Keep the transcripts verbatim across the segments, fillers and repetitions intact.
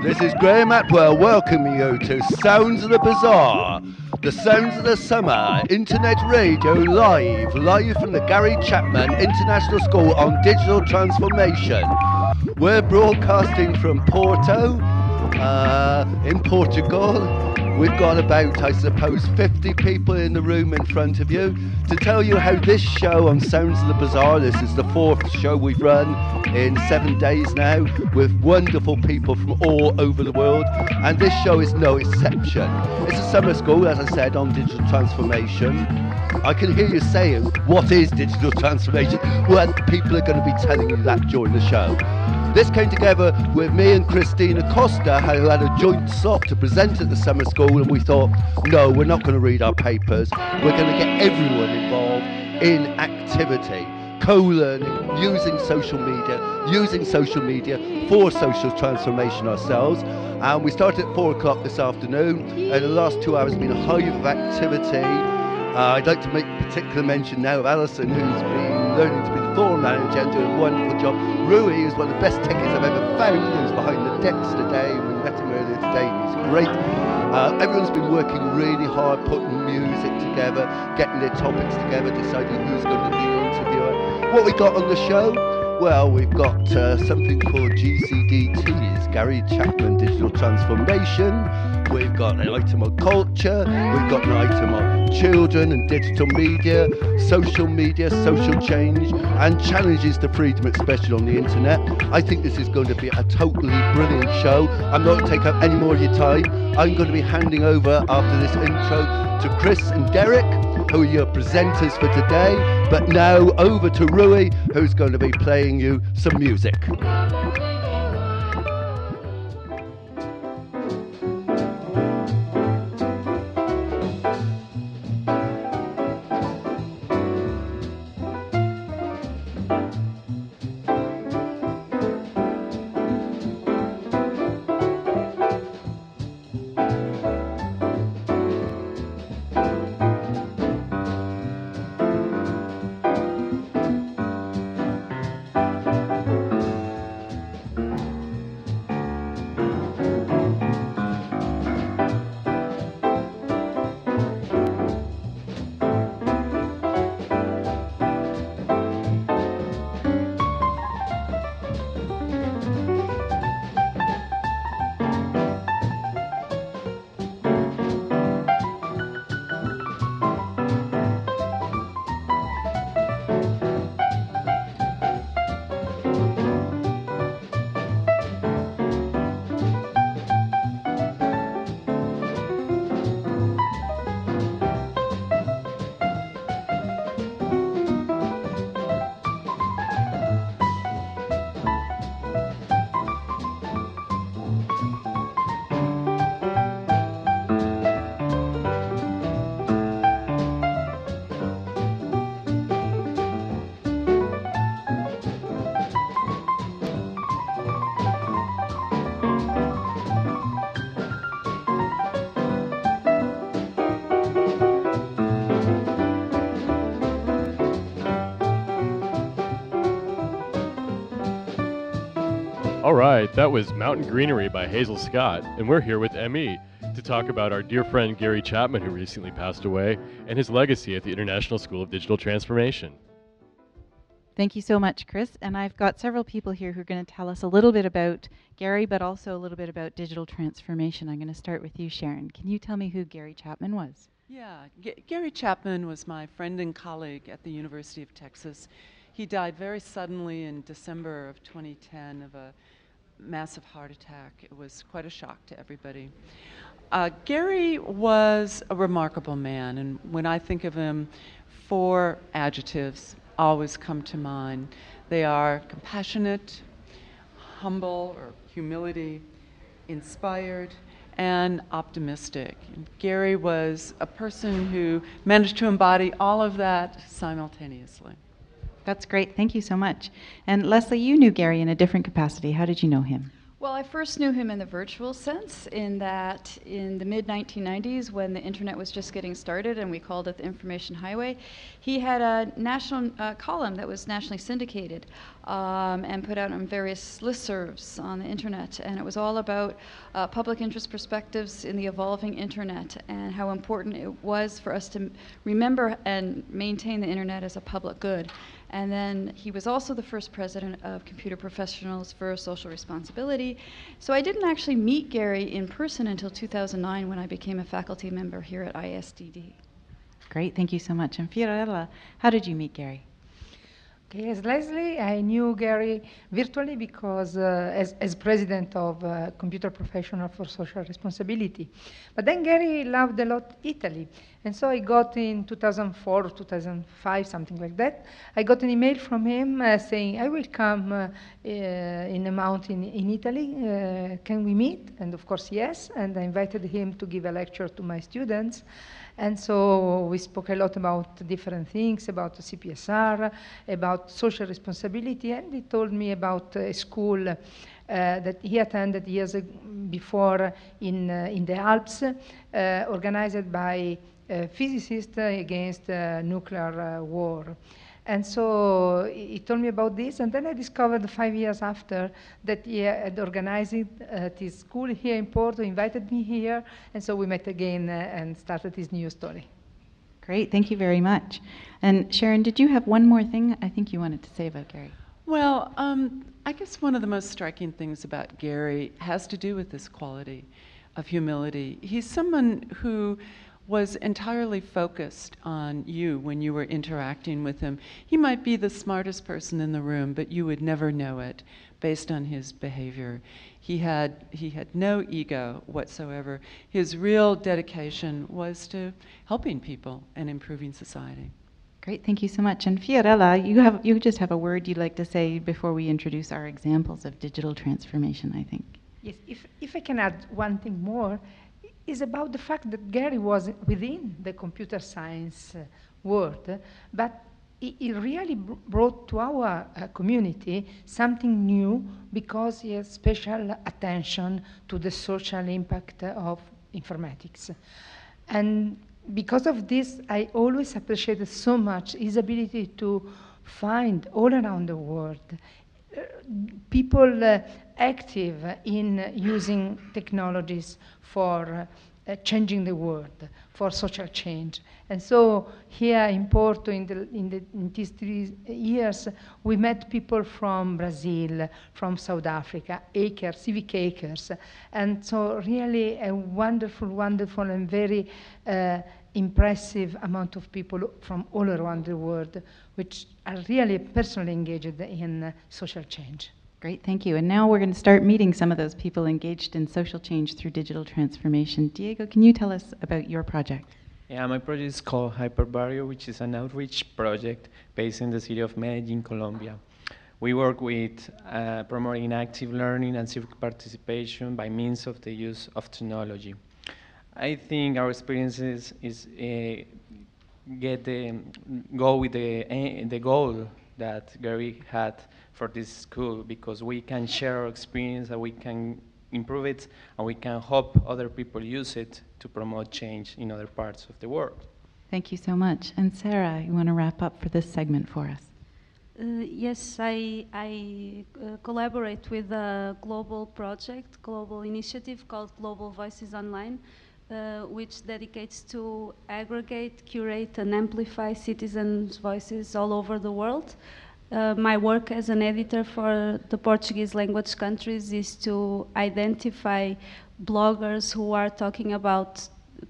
This is Graham Atwell welcoming you to Sounds of the Bazaar, the sounds of the summer, internet radio live, live from the Gary Chapman International School on Digital Transformation. We're broadcasting from Porto, uh, in Portugal. We've got about, I suppose, fifty people in the room in front of you to tell you how this show on Sounds of the Bazaar, this is the fourth show we've run in seven days now with wonderful people from all over the world, and this show is no exception. It's a summer school, as I said, on digital transformation. I can hear you saying, what is digital transformation? Well, people are going to be telling you that during the show. This came together with me and Christina Costa, who had a joint slot to present at the summer school, and we thought, no, we're not going to read our papers. We're going to get everyone involved in activity, co-learning, using social media, using social media for social transformation ourselves. And we started at four o'clock this afternoon, and the last two hours have been a hive of activity. Uh, I'd like to make particular mention now of Alison, who's been learning to be the floor manager and doing a wonderful job. Rui is one of the best tickets I've ever found, who's behind the decks today. We met him earlier today, he's great. Uh, everyone's been working really hard, putting music together, getting their topics together, deciding who's going to be the interviewer. What we got on the show? Well, we've got uh, something called G C D T, it's Gary Chapman Digital Transformation. We've got an item on culture, we've got an item on children and digital media, social media, social change, and challenges to freedom, especially on the internet. I think this is going to be a totally brilliant show. I'm not going to take up any more of your time. I'm going to be handing over after this intro to Chris and Derek, who are your presenters for today. But now over to Rui, who's going to be playing you some music. All right, that was Mountain Greenery by Hazel Scott, and we're here with M E to talk about our dear friend Gary Chapman, who recently passed away, and his legacy at the International School of Digital Transformation. Thank you so much, Chris. And I've got several people here who are going to tell us a little bit about Gary, but also a little bit about digital transformation. I'm going to start with you, Sharon. Can you tell me who Gary Chapman was? Yeah, G- Gary Chapman was my friend and colleague at the University of Texas. He died very suddenly in December of twenty ten of a massive heart attack. It was quite a shock to everybody. Uh, Gary was a remarkable man, and when I think of him, four adjectives always come to mind. They are compassionate, humble or humility, inspired, and optimistic. And Gary was a person who managed to embody all of that simultaneously. That's great. Thank you so much. And Leslie, you knew Gary in a different capacity. How did you know him? Well, I first knew him in the virtual sense, in that in the mid nineteen nineties, when the internet was just getting started and we called it the Information Highway, he had a national uh, column that was nationally syndicated um, and put out on various listservs on the internet. And it was all about uh, public interest perspectives in the evolving internet and how important it was for us to m- remember and maintain the internet as a public good. And then he was also the first president of Computer Professionals for Social Responsibility. So I didn't actually meet Gary in person until two thousand nine when I became a faculty member here at I S D D. Great, thank you so much. And Fiorella, how did you meet Gary? Okay, as Leslie, I knew Gary virtually because uh, as, as president of uh, Computer Professional for Social Responsibility. But then Gary loved a lot Italy. And so I got in two thousand four or two thousand five, something like that, I got an email from him uh, saying, I will come uh, uh, in a mountain in Italy, uh, can we meet? And of course, yes, and I invited him to give a lecture to my students. And so we spoke a lot about different things, about C P S R, about social responsibility, and he told me about a school uh, that he attended years ag- before in, uh, in the Alps, uh, organized by uh, physicists against uh, nuclear uh, war. And so he he told me about this, and then I discovered five years after that he had organized it at his school here in Porto, invited me here, and so we met again uh, and started this new story. Great, thank you very much. And Sharon, did you have one more thing I think you wanted to say about Gary? Well, um, I guess one of the most striking things about Gary has to do with this quality of humility. He's someone who was entirely focused on you when you were interacting with him. He might be the smartest person in the room, but you would never know it based on his behavior. He had, he had no ego whatsoever. His real dedication was to helping people and improving society. Great, thank you so much. And Fiorella, you have you just have a word you'd like to say before we introduce our examples of digital transformation, I think. Yes, if, if I can add one thing more, is about the fact that Gary was within the computer science uh, world, uh, but he, he really br- brought to our uh, community something new because he has special attention to the social impact uh, of informatics. And because of this, I always appreciated so much his ability to find all around the world uh, people uh, active in uh, using technologies for uh, uh, changing the world, for social change. And so here in Porto, in, the, in, the, in these three years, we met people from Brazil, from South Africa, hackers, civic hackers. And so really a wonderful, wonderful and very uh, impressive amount of people from all around the world, which are really personally engaged in uh, social change. Great, thank you. And now we're going to start meeting some of those people engaged in social change through digital transformation. Diego, can you tell us about your project? Yeah, my project is called Hyperbarrio, which is an outreach project based in the city of Medellin, Colombia. We work with uh, promoting active learning and civic participation by means of the use of technology. I think our experiences is uh, get the go with the uh, the goal that Gary had for this school, because we can share our experience and we can improve it, and we can hope other people use it to promote change in other parts of the world. Thank you so much. And Sarah, you want to wrap up for this segment for us? Uh, yes, I, I uh, collaborate with a global project, global initiative called Global Voices Online, uh, which dedicates to aggregate, curate, and amplify citizens' voices all over the world. Uh, my work as an editor for the Portuguese language countries is to identify bloggers who are talking about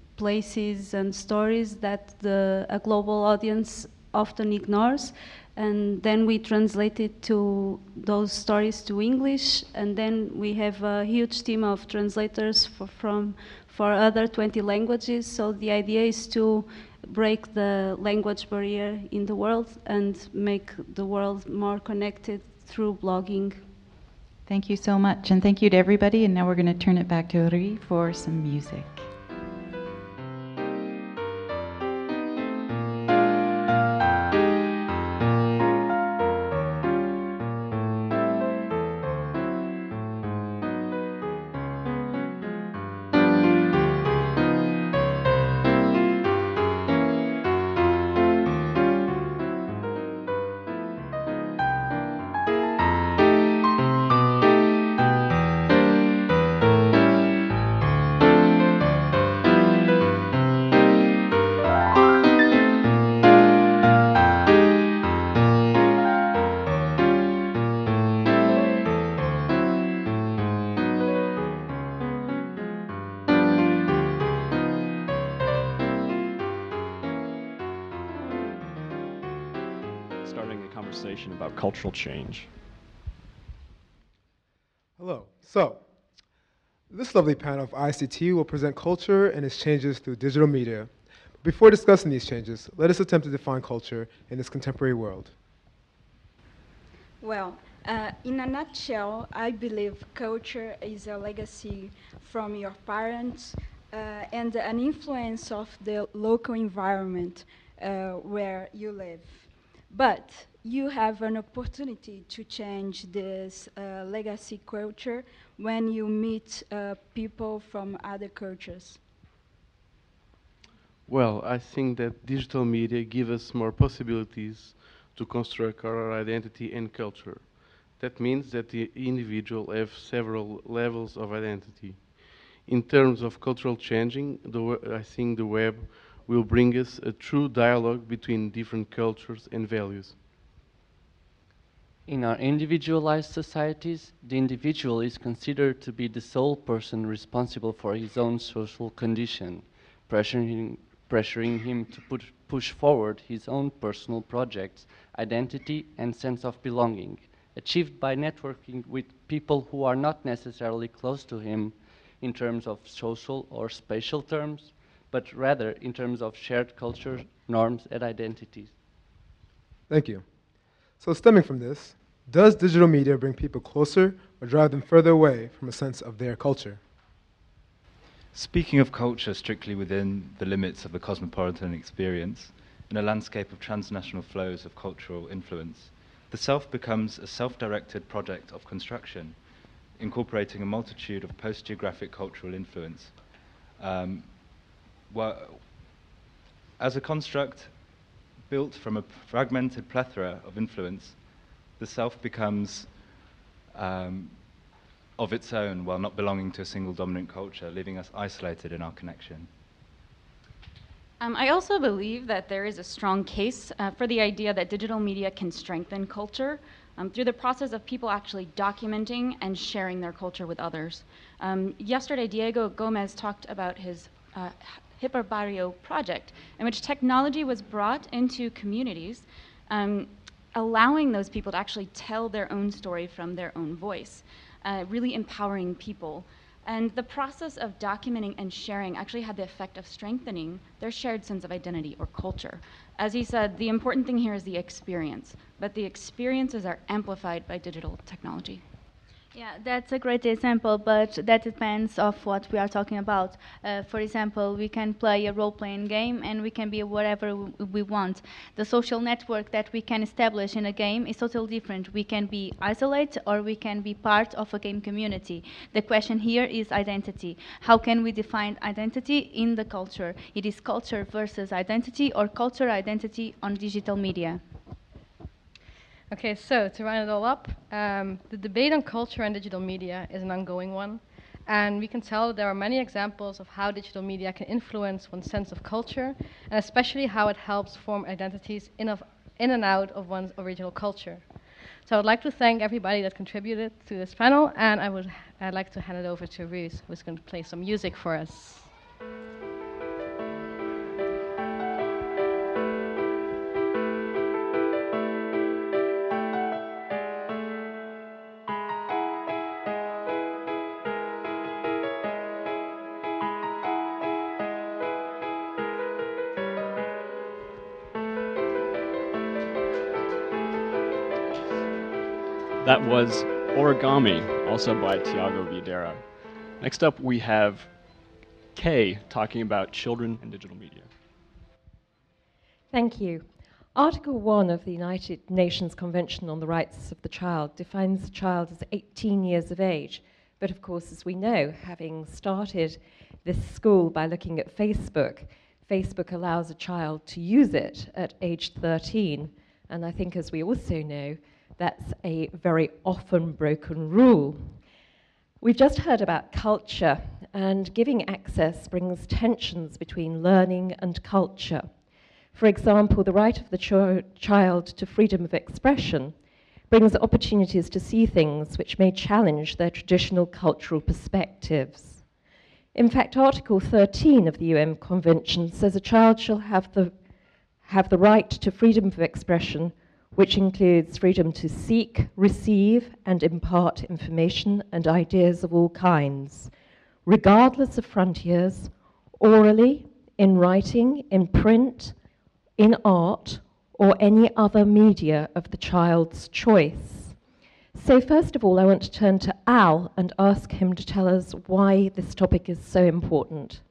places and stories that the, a global audience often ignores, and then we translate it to those stories to English, and then we have a huge team of translators for, from for other twenty languages. So the idea is to break the language barrier in the world and make the world more connected through blogging. Thank you so much, and thank you to everybody. And now we're going to turn it back to Rui for some music. conversation about cultural change. Hello. So, this lovely panel of I C T will present culture and its changes through digital media. Before discussing these changes, let us attempt to define culture in this contemporary world. Well, uh, in a nutshell, I believe culture is a legacy from your parents uh, and an influence of the local environment uh, where you live. But you have an opportunity to change this uh, legacy culture when you meet uh, people from other cultures. Well, I think that digital media give us more possibilities to construct our identity and culture. That means that the individual have several levels of identity. In terms of cultural changing, the I think the web will bring us a true dialogue between different cultures and values. In our individualized societies, the individual is considered to be the sole person responsible for his own social condition, pressuring, pressuring him to put, push forward his own personal projects, identity, and sense of belonging, achieved by networking with people who are not necessarily close to him in terms of social or spatial terms, but rather in terms of shared culture, norms, and identities. Thank you. So stemming from this, does digital media bring people closer or drive them further away from a sense of their culture? Speaking of culture strictly within the limits of the cosmopolitan experience, in a landscape of transnational flows of cultural influence, the self becomes a self-directed project of construction, incorporating a multitude of post-geographic cultural influence. Um, well, as a construct built from a fragmented plethora of influence, the self becomes um, of its own while not belonging to a single dominant culture, leaving us isolated in our connection. Um, I also believe that there is a strong case uh, for the idea that digital media can strengthen culture um, through the process of people actually documenting and sharing their culture with others. Um, yesterday, Diego Gomez talked about his uh, Hyperbarrio project, in which technology was brought into communities, um, allowing those people to actually tell their own story from their own voice, uh, really empowering people. And the process of documenting and sharing actually had the effect of strengthening their shared sense of identity or culture. As he said, the important thing here is the experience, but the experiences are amplified by digital technology. Yeah, that's a great example, but that depends of what we are talking about. Uh, for example, we can play a role-playing game and we can be whatever we want. The social network that we can establish in a game is totally different. We can be isolated or we can be part of a game community. The question here is identity. How can we define identity in the culture? It is culture versus identity or culture identity on digital media. Okay, so to round it all up, um, the debate on culture and digital media is an ongoing one, and we can tell that there are many examples of how digital media can influence one's sense of culture, and especially how it helps form identities in, of, in and out of one's original culture. So I would like to thank everybody that contributed to this panel, and I would I'd like to hand it over to Ruth, who's going to play some music for us. That was Origami, also by Tiago Viadera. Next up, we have Kay talking about children and digital media. Thank you. Article one of the United Nations Convention on the Rights of the Child defines the child as eighteen years of age. But of course, as we know, having started this school by looking at Facebook, Facebook allows a child to use it at age thirteen. And I think, as we also know, that's a very often broken rule. We've just heard about culture, and giving access brings tensions between learning and culture. For example, the right of the ch- child to freedom of expression brings opportunities to see things which may challenge their traditional cultural perspectives. In fact, Article thirteen of the U N Convention says a child shall have the, have the right to freedom of expression which includes freedom to seek, receive, and impart information and ideas of all kinds, regardless of frontiers, orally, in writing, in print, in art, or any other media of the child's choice. So first of all, I want to turn to Al and ask him to tell us why this topic is so important.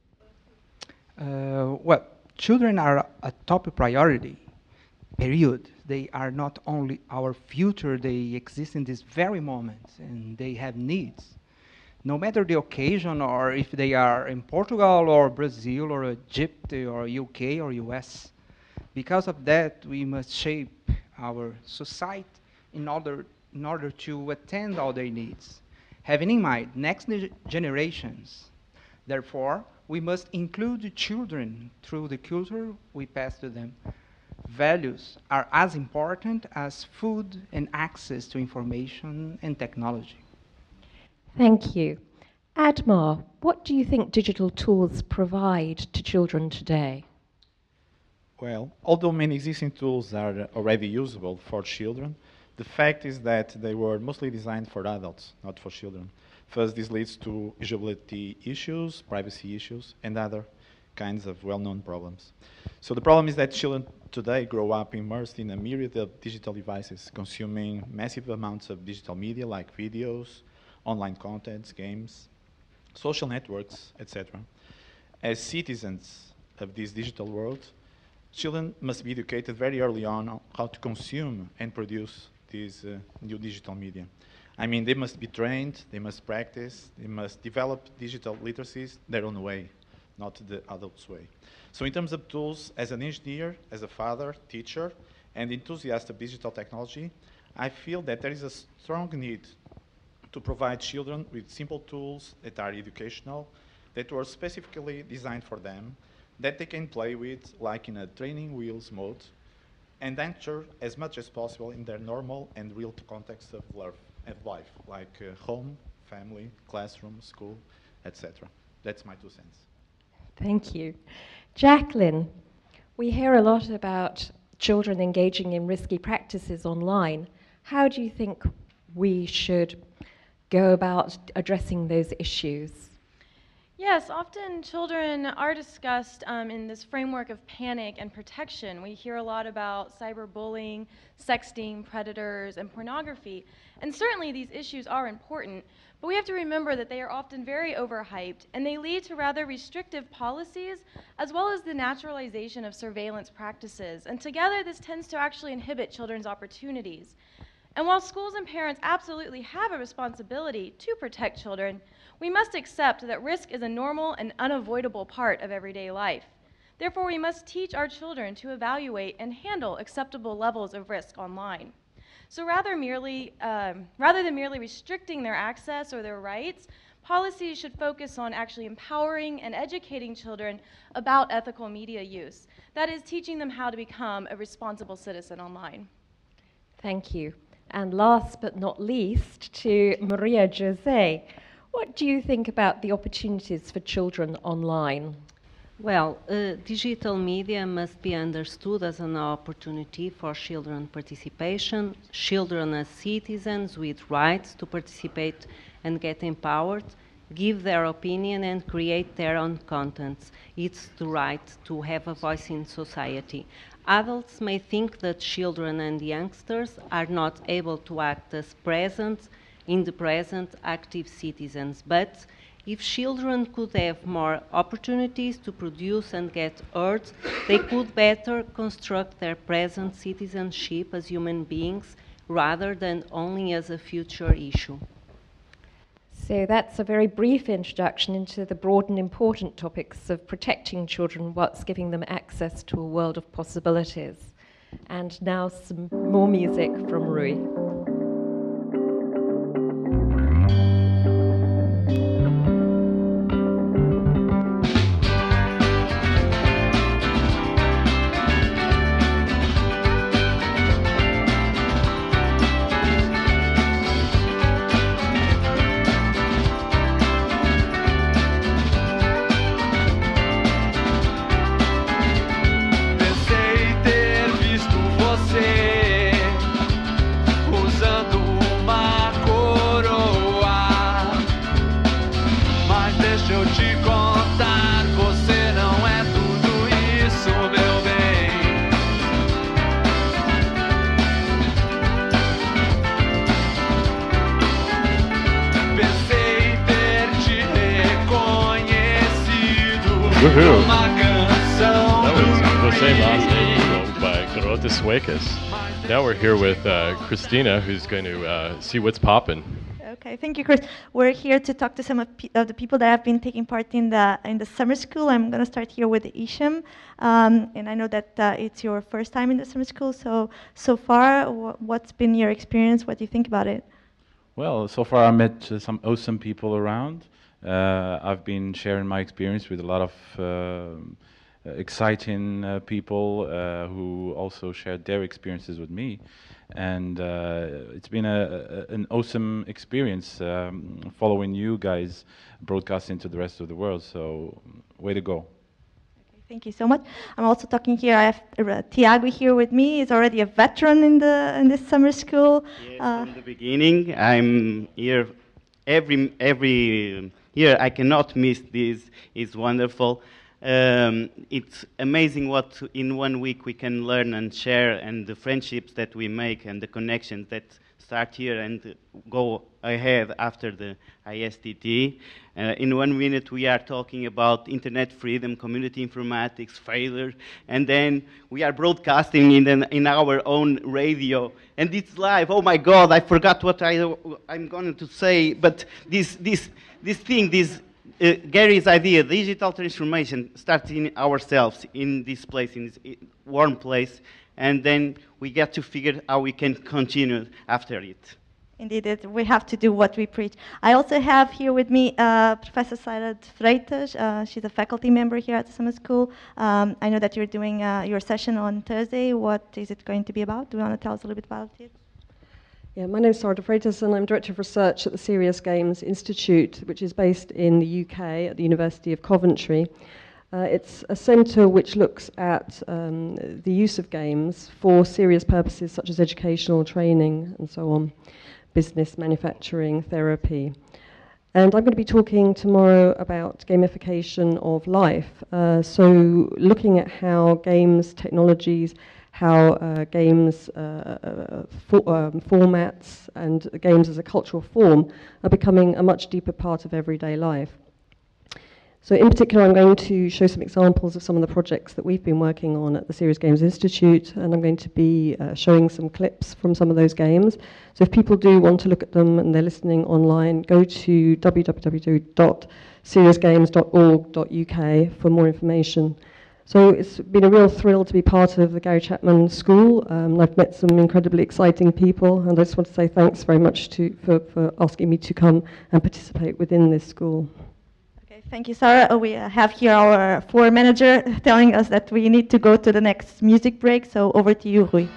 Uh, well, children are a top priority, period. They are not only our future, they exist in this very moment, and they have needs. No matter the occasion, or if they are in Portugal or Brazil or Egypt or U K or U S. Because of that, we must shape our society in order, in order to attend all their needs, having in mind next generations. Therefore, we must include the children through the culture we pass to them. Values are as important as food and access to information and technology. Thank you. Admar, what do you think digital tools provide to children today? Well, although many existing tools are already usable for children, the fact is that they were mostly designed for adults, not for children. First, this leads to usability issues, privacy issues, and other kinds of well-known problems. So the problem is that children today grow up immersed in a myriad of digital devices, consuming massive amounts of digital media like videos, online contents, games, social networks, et cetera. As citizens of this digital world, children must be educated very early on on how to consume and produce these uh, new digital media. I mean, they must be trained, they must practice, they must develop digital literacies their own way, not the adult's way. So in terms of tools, as an engineer, as a father, teacher, and enthusiast of digital technology, I feel that there is a strong need to provide children with simple tools that are educational, that were specifically designed for them, that they can play with, like in a training wheels mode, and enter as much as possible in their normal and real context of life, like uh, home, family, classroom, school, et cetera. That's my two cents. Thank you. Jacqueline, we hear a lot about children engaging in risky practices online. How do you think we should go about addressing those issues? Yes, often children are discussed um, in this framework of panic and protection. We hear a lot about cyberbullying, sexting, predators, and pornography. And certainly these issues are important, but we have to remember that they are often very overhyped, and they lead to rather restrictive policies, as well as the naturalization of surveillance practices. And together, this tends to actually inhibit children's opportunities. And while schools and parents absolutely have a responsibility to protect children, we must accept that risk is a normal and unavoidable part of everyday life. Therefore, we must teach our children to evaluate and handle acceptable levels of risk online. So rather, merely, um, rather than merely restricting their access or their rights, policies should focus on actually empowering and educating children about ethical media use. That is, teaching them how to become a responsible citizen online. Thank you. And last but not least, to Maria Jose. What do you think about the opportunities for children online? Well, uh, digital media must be understood as an opportunity for children participation, children as citizens with rights to participate and get empowered, give their opinion and create their own contents. It's the right to have a voice in society. Adults may think that children and youngsters are not able to act as present, in the present, active citizens, but if children could have more opportunities to produce and get heard, they could better construct their present citizenship as human beings rather than only as a future issue. So that's a very brief introduction into the broad and important topics of protecting children whilst giving them access to a world of possibilities. And now some more music from Rui. Pensei ter visto você te contar, você não é tudo isso, meu bem. Pensei ter te reconhecido Woohoo. numa canção That was do Você Las Rio. Negro by Garota Suecas. Now we're here with uh, Christina, who's going to uh, see what's poppin'. Okay, thank you, Chris. We're here to talk to some of, pe of the people that have been taking part in the in the summer school. I'm going to start here with Isham, um, and I know that uh, it's your first time in the summer school. So so far, wh what's been your experience? What do you think about it? Well, so far I met uh, some awesome people around. Uh, I've been sharing my experience with a lot of uh, exciting uh, people uh, who also shared their experiences with me. And uh, it's been a, a, an awesome experience um, following you guys broadcasting to the rest of the world. So, way to go. Thank you so much. I'm also talking here. I have uh, Tiago here with me. He's already a veteran in the in this summer school. Yes, Uh, from the beginning, I'm here every every year. I cannot miss this. It's wonderful. Um, it's amazing what in one week we can learn and share, and the friendships that we make and the connections that start here and go ahead after the I S T T. Uh, in one minute we are talking about internet freedom, community informatics, failure, and then we are broadcasting in, an, in our own radio, and it's live. Oh my God, I forgot what I, I'm going to say, but this, this, this thing, this uh, Gary's idea, digital transformation, starts in ourselves, in this place, in this warm place, and then we get to figure how we can continue after it. Indeed, it, we have to do what we preach. I also have here with me uh, Professor Sara de Freitas. Uh, she's a faculty member here at the summer school. Um, I know that you're doing uh, your session on Thursday. What is it going to be about? Do you want to tell us a little bit about it? Yeah, my name is Sara de Freitas, and I'm Director of Research at the Serious Games Institute, which is based in the U K at the University of Coventry. Uh, it's a centre which looks at um, the use of games for serious purposes such as educational training and so on, business, manufacturing, therapy. And I'm going to be talking tomorrow about gamification of life. Uh, so looking at how games, technologies, how uh, games uh, for, um, formats and games as a cultural form are becoming a much deeper part of everyday life. So in particular, I'm going to show some examples of some of the projects that we've been working on at the Serious Games Institute, and I'm going to be uh, showing some clips from some of those games. So if people do want to look at them and they're listening online, go to w w w dot serious games dot org dot u k for more information. So it's been a real thrill to be part of the Gary Chapman School. Um, I've met some incredibly exciting people, and I just want to say thanks very much to, for, for asking me to come and participate within this school. Thank you, Sarah. Uh, we uh, have here our floor manager telling us that we need to go to the next music break. So over to you, Rui.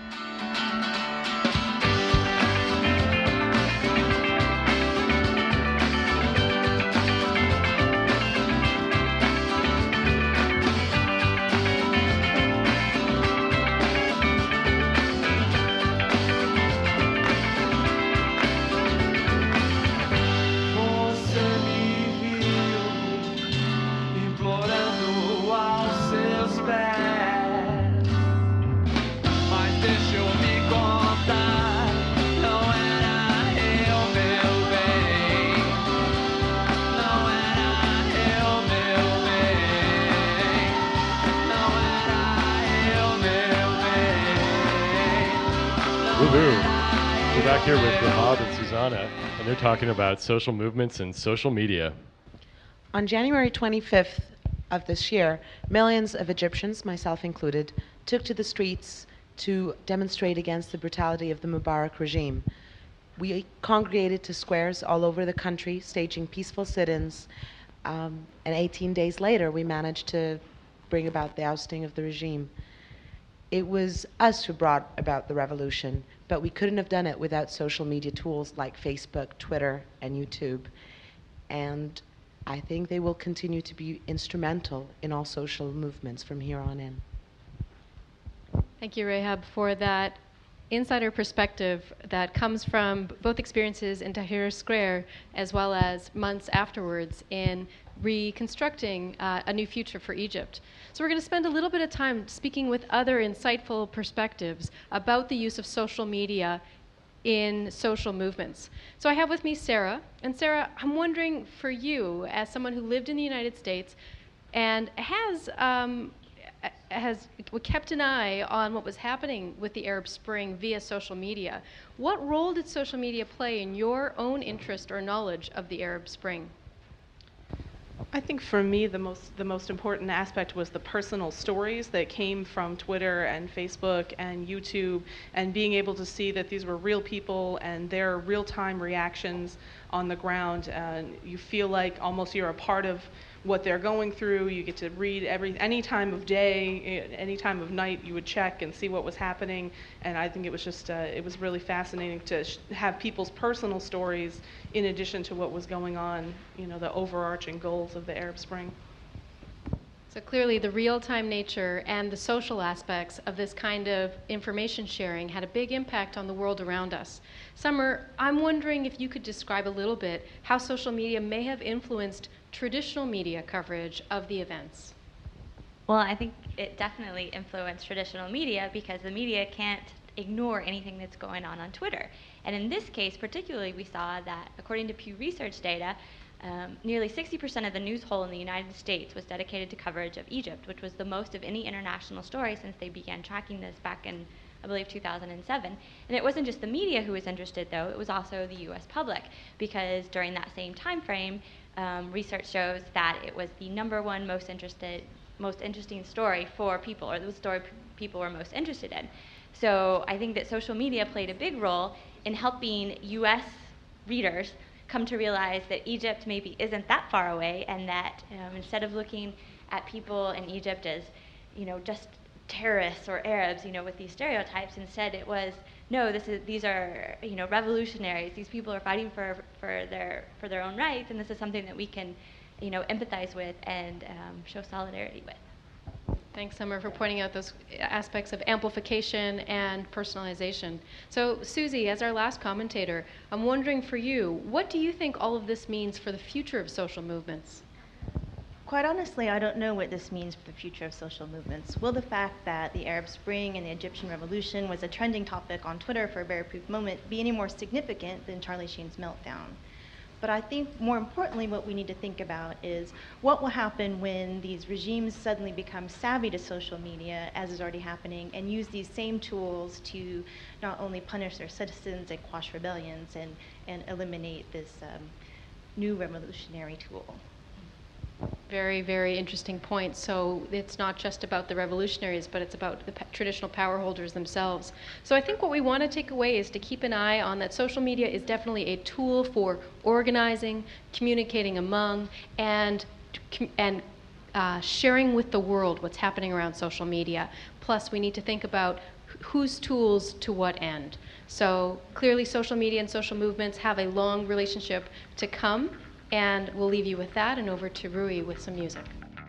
We're back here with Rahab and Susanna, and they're talking about social movements and social media. On January twenty-fifth of this year, millions of Egyptians, myself included, took to the streets to demonstrate against the brutality of the Mubarak regime. We congregated to squares all over the country, staging peaceful sit-ins, um, and eighteen days later, we managed to bring about the ousting of the regime. It was us who brought about the revolution, but we couldn't have done it without social media tools like Facebook, Twitter, and YouTube. And I think they will continue to be instrumental in all social movements from here on in. Thank you, Rahab, for that insider perspective that comes from both experiences in Tahrir Square as well as months afterwards in reconstructing uh, a new future for Egypt. So we're going to spend a little bit of time speaking with other insightful perspectives about the use of social media in social movements. So I have with me Sarah. And Sarah, I'm wondering for you, as someone who lived in the United States and has um, has kept an eye on what was happening with the Arab Spring via social media, what role did social media play in your own interest or knowledge of the Arab Spring? I think for me the most the most important aspect was the personal stories that came from Twitter and Facebook and YouTube, and being able to see that these were real people and their real-time reactions on the ground. And you feel like almost you're a part of what they're going through. You get to read every any time of day, any time of night. You would check and see what was happening, and I think it was just uh, it was really fascinating to sh have people's personal stories in addition to what was going on. You know, the overarching goals of the Arab Spring. So clearly the real-time nature and the social aspects of this kind of information sharing had a big impact on the world around us. Summer, I'm wondering if you could describe a little bit how social media may have influenced traditional media coverage of the events. Well, I think it definitely influenced traditional media because the media can't ignore anything that's going on on Twitter. And in this case, particularly, we saw that according to Pew Research data, Um, nearly sixty percent of the news hole in the United States was dedicated to coverage of Egypt, which was the most of any international story since they began tracking this back in, I believe, two thousand seven. And it wasn't just the media who was interested, though, it was also the U S public, because during that same time frame, um, research shows that it was the number one most interested, most interesting story for people, or the story people were most interested in. So I think that social media played a big role in helping U S readers come to realize that Egypt maybe isn't that far away, and that um, instead of looking at people in Egypt as, you know, just terrorists or Arabs, you know, with these stereotypes, instead it was, no, this is, these are, you know, revolutionaries. These people are fighting for, for, their, for their own rights, and this is something that we can, you know, empathize with and um, show solidarity with. Thanks, Summer, for pointing out those aspects of amplification and personalization. So, Susie, as our last commentator, I'm wondering for you, what do you think all of this means for the future of social movements? Quite honestly, I don't know what this means for the future of social movements. Will the fact that the Arab Spring and the Egyptian Revolution was a trending topic on Twitter for a very brief moment be any more significant than Charlie Sheen's meltdown? But I think more importantly, what we need to think about is what will happen when these regimes suddenly become savvy to social media, as is already happening, and use these same tools to not only punish their citizens and quash rebellions and, and eliminate this um, new revolutionary tool. Very, very interesting point. So it's not just about the revolutionaries, but it's about the traditional power holders themselves. So I think what we want to take away is to keep an eye on that social media is definitely a tool for organizing, communicating among, and, and uh, sharing with the world what's happening around social media. Plus, we need to think about whose tools to what end. So clearly, social media and social movements have a long relationship to come. And we'll leave you with that, and over to Rui with some music.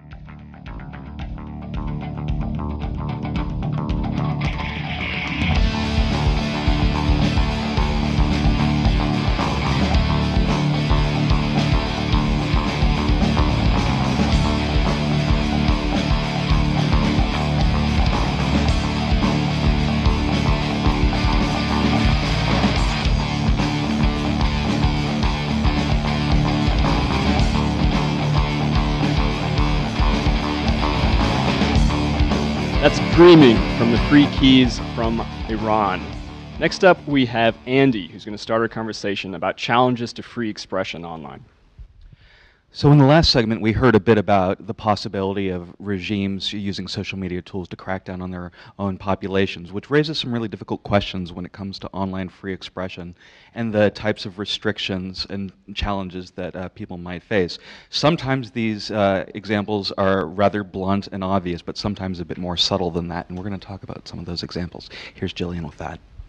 That's Dreaming from the Free Keys from Iran. Next up, we have Andy, who's going to start our conversation about challenges to free expression online. So in the last segment, we heard a bit about the possibility of regimes using social media tools to crack down on their own populations, which raises some really difficult questions when it comes to online free expression and the types of restrictions and challenges that uh, people might face. Sometimes these uh, examples are rather blunt and obvious, but sometimes a bit more subtle than that, and we're going to talk about some of those examples. Here's Jillian with that.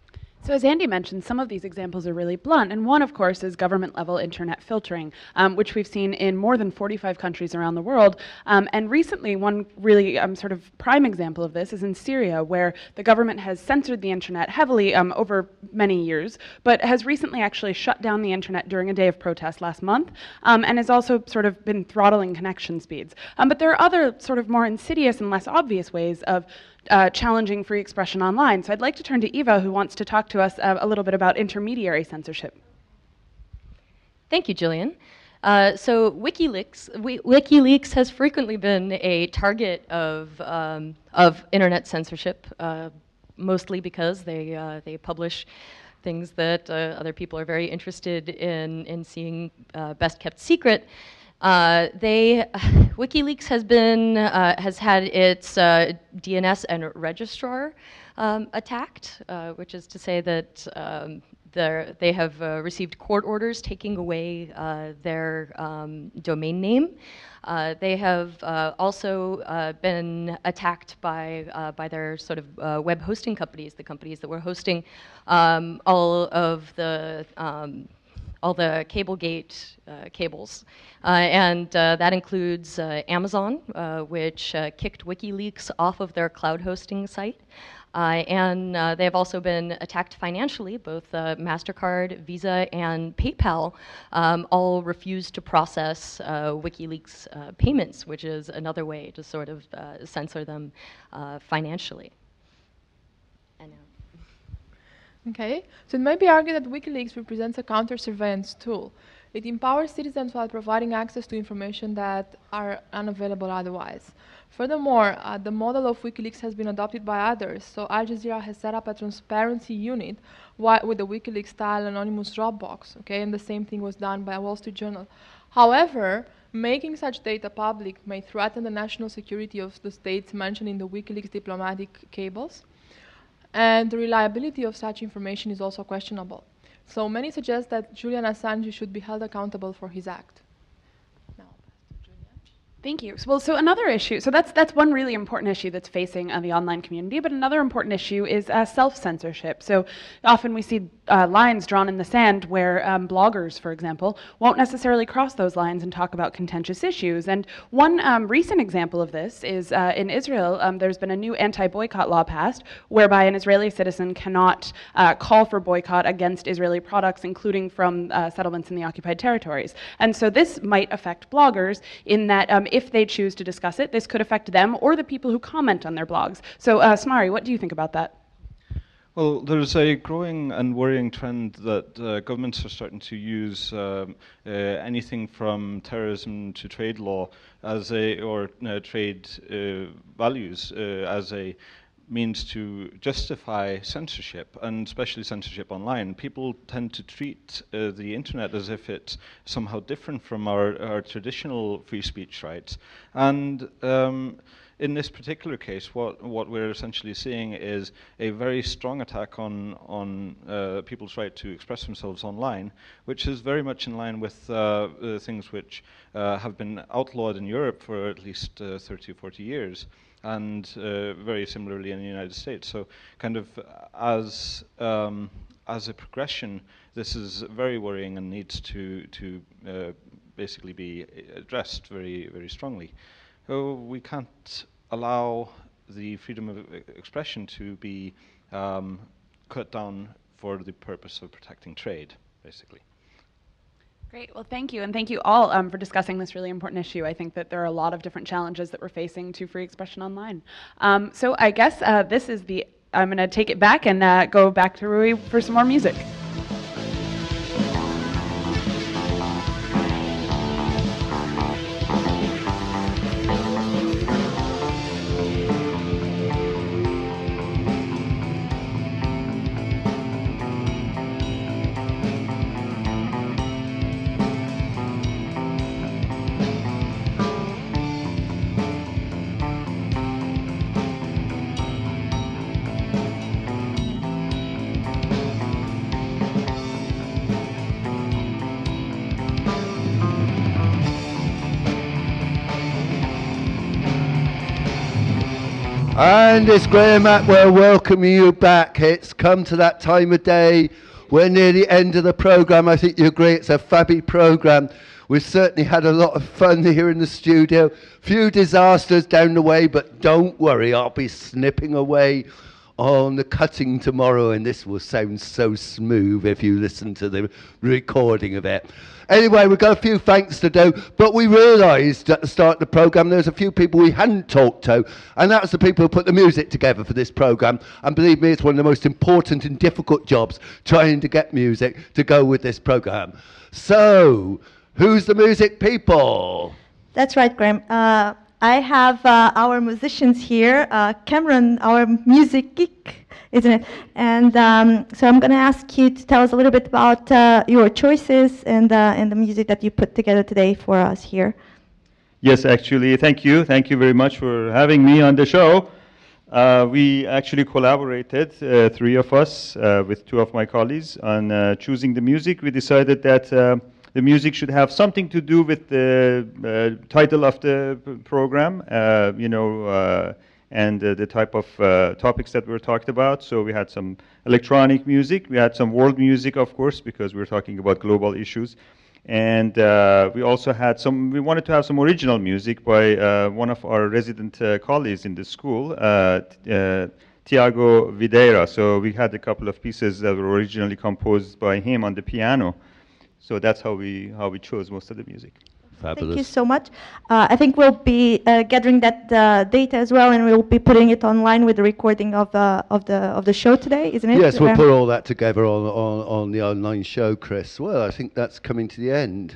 So as Andy mentioned, some of these examples are really blunt, and one, of course, is government-level internet filtering, um, which we've seen in more than forty-five countries around the world. Um, and recently, one really um, sort of prime example of this is in Syria, where the government has censored the internet heavily um, over many years, but has recently actually shut down the internet during a day of protest last month, um, and has also sort of been throttling connection speeds. Um, but there are other sort of more insidious and less obvious ways of Uh, challenging free expression online. So I'd like to turn to Eva, who wants to talk to us uh, a little bit about intermediary censorship. Thank you, Jillian. Uh, so WikiLeaks, Wi WikiLeaks has frequently been a target of um, of internet censorship, uh, mostly because they uh, they publish things that uh, other people are very interested in in seeing uh, best kept secret. Uh, they, WikiLeaks has been, uh, has had its uh, D N S and registrar um, attacked, uh, which is to say that um, they have uh, received court orders taking away uh, their um, domain name. Uh, they have uh, also uh, been attacked by uh, by their sort of uh, web hosting companies, the companies that were hosting um, all of the um, all the Cablegate uh, cables. Uh, and uh, that includes uh, Amazon, uh, which uh, kicked WikiLeaks off of their cloud hosting site. Uh, and uh, they have also been attacked financially. Both uh, MasterCard, Visa, and PayPal um, all refused to process uh, WikiLeaks uh, payments, which is another way to sort of uh, censor them uh, financially. Okay, so it may be argued that WikiLeaks represents a counter-surveillance tool. It empowers citizens while providing access to information that are unavailable otherwise. Furthermore, uh, the model of WikiLeaks has been adopted by others. So Al Jazeera has set up a transparency unit with the WikiLeaks-style anonymous Dropbox, okay, and the same thing was done by Wall Street Journal. However, making such data public may threaten the national security of the states mentioned in the WikiLeaks diplomatic cables, and the reliability of such information is also questionable. So many suggest that Julian Assange should be held accountable for his act. Thank you. So, well, so another issue, so that's that's one really important issue that's facing uh, the online community, but another important issue is uh, self-censorship. So often we see uh, lines drawn in the sand where um, bloggers, for example, won't necessarily cross those lines and talk about contentious issues. And one um, recent example of this is uh, in Israel, um, there's been a new anti-boycott law passed whereby an Israeli citizen cannot uh, call for boycott against Israeli products, including from uh, settlements in the occupied territories. And so this might affect bloggers in that um, if they choose to discuss it, this could affect them or the people who comment on their blogs. So, uh, Smari, what do you think about that? Well, there's a growing and worrying trend that uh, governments are starting to use um, uh, anything from terrorism to trade law as a, or uh, trade uh, values uh, as a means to justify censorship, and especially censorship online. People tend to treat uh, the internet as if it's somehow different from our, our traditional free speech rights. And um, in this particular case, what, what we're essentially seeing is a very strong attack on, on uh, people's right to express themselves online, which is very much in line with uh, uh, things which uh, have been outlawed in Europe for at least uh, thirty or forty years. And uh, very similarly in the United States. So kind of as um, as a progression, this is very worrying and needs to, to uh, basically be addressed very, very strongly. So we can't allow the freedom of expression to be um, cut down for the purpose of protecting trade, basically. Great. Well, thank you. And thank you all um, for discussing this really important issue. I think that there are a lot of different challenges that we're facing to free expression online. Um, so I guess uh, this is the, I'm going to take it back and uh, go back to Rui for some more music. And it's Graham Atwell welcoming you back. It's come to that time of day. We're near the end of the programme. I think you agree it's a fabby programme. We've certainly had a lot of fun here in the studio. Few disasters down the way, but don't worry, I'll be snipping away on the cutting tomorrow, and this will sound so smooth if you listen to the recording of it. Anyway, we've got a few thanks to do, but we realised at the start of the programme there's a few people we hadn't talked to, and that's the people who put the music together for this programme. And believe me, it's one of the most important and difficult jobs, trying to get music to go with this programme. So, who's the music people? That's right, Graham. Uh, I have uh, our musicians here, uh, Cameron, our music geek, isn't it? And um, so I'm going to ask you to tell us a little bit about uh, your choices and, uh, and the music that you put together today for us here. Yes, actually, thank you. Thank you very much for having me on the show. Uh, we actually collaborated, uh, three of us, uh, with two of my colleagues on uh, choosing the music. We decided that uh, the music should have something to do with the uh, title of the p- program, uh, you know, uh, and uh, the type of uh, topics that we were talked about. So we had some electronic music, we had some world music, of course, because we were talking about global issues. And uh, we also had some, we wanted to have some original music by uh, one of our resident uh, colleagues in the school, uh, t- uh, Tiago Videira. So we had a couple of pieces that were originally composed by him on the piano. So that's how we how we chose most of the music. Fabulous. Thank you so much. Uh, I think we'll be uh, gathering that uh, data as well, and we'll be putting it online with the recording of uh, of the of the show today, isn't it? Yes, we'll Um, put all that together on, on, on the online show, Chris. Well, I think that's coming to the end.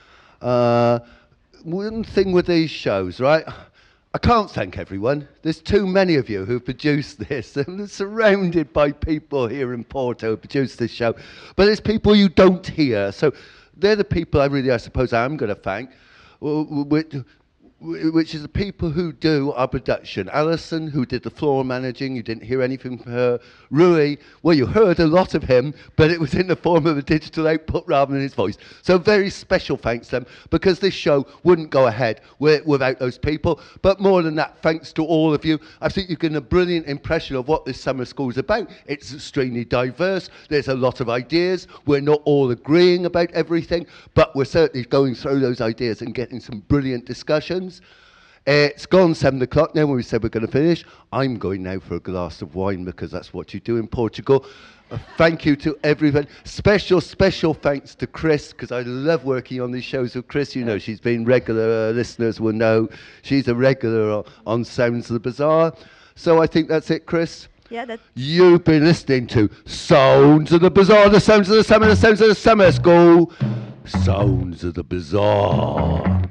Uh, one thing with these shows, right? I can't thank everyone. There's too many of you who've produced this, and they're surrounded by people here in Porto who produced this show. But there's people you don't hear, so they're the people I really, I suppose, I am going to thank, which, which is the people who do our production. Alison, who did the floor managing, you didn't hear anything from her. Rui, well, you heard a lot of him, but it was in the form of a digital output rather than his voice. So very special thanks to them, because this show wouldn't go ahead wi- without those people. But more than that, thanks to all of you. I think you've given a brilliant impression of what this summer school is about. It's extremely diverse. There's a lot of ideas. We're not all agreeing about everything, but we're certainly going through those ideas and getting some brilliant discussions. It's gone seven o'clock now when we said we're going to finish. I'm going now for a glass of wine because that's what you do in Portugal. Uh, thank you to everyone. Special, special thanks to Chris, because I love working on these shows with Chris. You know, she's been regular, uh, listeners will know she's a regular on, on Sounds of the Bazaar. So I think that's it, Chris. Yeah, that. You've been listening to Sounds of the Bazaar, the Sounds of the Summer, the Sounds of the Summer School. Sounds of the Bazaar.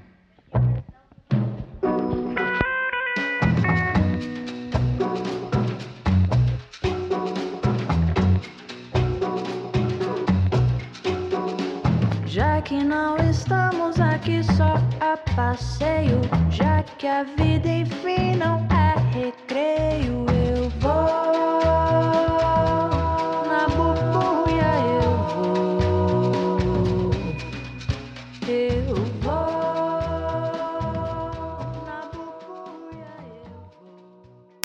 Já que não estamos aqui só a passeio, já que a vida enfim não é recreio, eu vou na bubuia, eu vou, eu